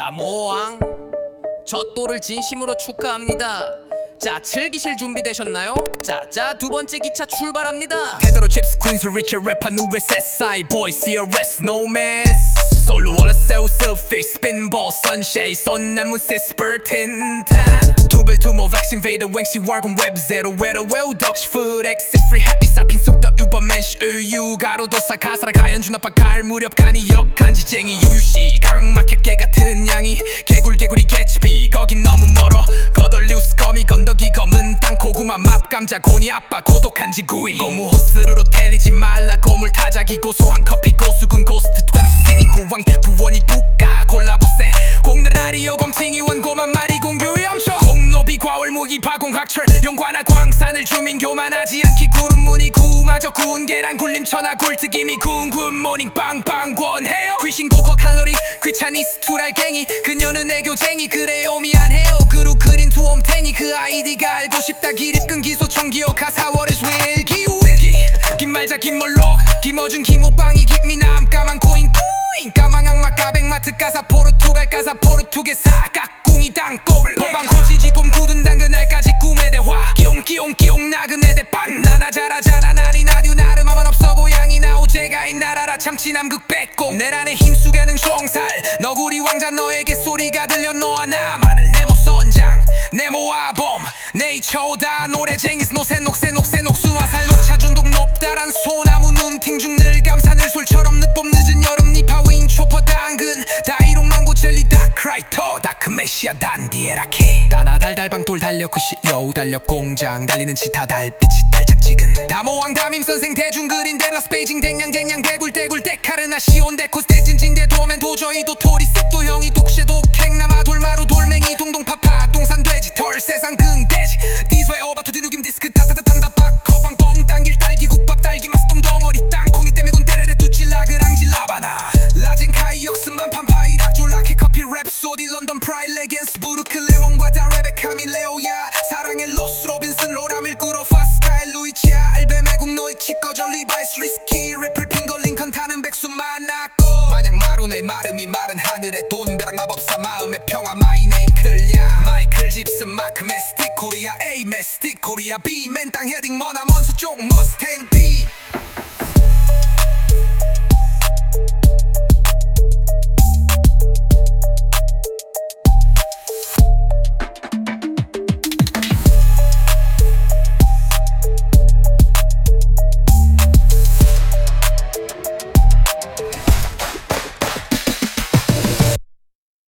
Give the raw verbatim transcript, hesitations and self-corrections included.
나모왕 젖돌을 진심으로 축하합니다. 자, 즐기실 준비되셨나요? 자, 자, 두 번째 기차 출발합니다. Pedro chips, Queens, Richard, rapper, nubes, S-side, boys, C R S, no mess. Solo 원래 세우 surface, spinball, sunshade, 선나무, sispertin. 두벨 투모, vaccine, vader, 웽시, wargon, web, zero, weather, well, dogsh, food, exit, free, happy, 사핀, 쑥더, übermensch, 의유, 가로도사, 가사라, 가연준, 아빠, 가을, 무렵, 간이, 역, 간지쟁이, 유시, 강마켓, 개같은 양이, 개굴, 개구리, 개츠비, 거긴 너무 멀어, 거덜리우스, 거미, 건더기, 검은 땅, 고구마, 맛, 감자, 고니, 아빠, 고독한 지구인, 고무, 호스루로 때리지 말라, 고물, 타자기, 고소한 커피, 고수군, 고스트, 트웬티니, 구왕, 부원이, 두까, 골라보세, 공나라리오, 검팅이, 원고만, 마리, 공교의 엄청, 공노비, 과월, 무기, 파공학철, 용관화, 광산을 주민, 교만하지 않기, 구름무늬, 구마저, 구운 계란, 굴림, 천하, 굴뜨기미, 구운 굿모닝, 빵빵, 권해요, 귀신, 고거, 칼로리, 귀차니스, 투랄갱이, 그녀는 애교쟁이, 그래요, 미안해요, 그루 그린 투엄탱이, 그 아이디가 알고 싶다, 기립근, 기소청, 기억하, 사월의 일기, 우일기, 김말자, 김몰록, 김어준, 김오빵이, 김미남, 까만 코인, 꾸잉, 까망 악마, 까백마트, 까사, 포르투갈, 까사, 포르투게사, 깍꿍이, 땅꼬블, 포방, 코지지, 봄, 굳은 당, 그날까지 꿈의 대화, 끼용, 끼용, 끼용, 나그네 대빵, 나나, 자라자라, 나리, 나듀, 나름, 아만 없어, 고양이, 나, 오제가, 이 나라라, 참치, 남극, 백곡, 내란의 힘수가는 총살, 너구리 왕자, 너에게 소리가 들려, 너와 나만을, 네모 선장, 네모와 봄, 네이처다, 노래쟁이, 노새, 녹새, 녹새, 녹수화살, 녹차, 중독, 높다란 소나무, 눈팅, 중늘, 감산을, 술처럼 늦봄, 늦은 여름, 니파윈, 초퍼, 당근, 다이롱, 망고, 젤리, 다크라이터, 다크메시아, 단디에라케, 따나, 달달방, 돌, 달려, 쿠시, 여우, 달려, 공장, 달리는 치타, 달빛이, 달짝지근, 다모왕, 담임, 선생, 대중, 그린, 데라스, 베이징, 댕냥, 댕냥, 대굴, 대굴, 데카르나, 시온, 데코스, 대진, 진대, 도면, 도저히, 도토리, 습도, 형이, 독쉐, 독행, 남아, 돌마루, 돌멩이, 동동, 파파, 동산, 돼지, 털, 세상, 긍돼지, 디스웨, 오바투, 디누김, 디스크, 타타타탄다, 박, 거방, 뻥, 당길, 딸기, 국밥, 딸기, 마스톰, 덩어리, 땅콩이, 때문에 때레레, 두칠라, 그랑지, 라바나, 라젠, 카이, 역순만, 판파이, 닥졸라키, 커피, 랩소디, 런던, 프라이, 레겐스, 부르클레, 원과다, 레베카, 밀레오야, 사랑의 로스, 로빈슨, 로라밀, 꾸로, 파스카일, 루이치아, 알베, 매국, 노이치, 꺼져, 리바이스, 리스키, 래플, 핑거, 링컨, 타는 백수 많았고, 만약 마루네, 마름이 마른 하늘에 돈벼락, 마법사, 마음의 평화, 마이 네임, 클리아, 마이클 집슨, 마크, 메스틱, 코리아, A, 메스틱, 코리아, B, 맨 땅, 헤딩, 머나, 먼수 쪽, 머스탱, B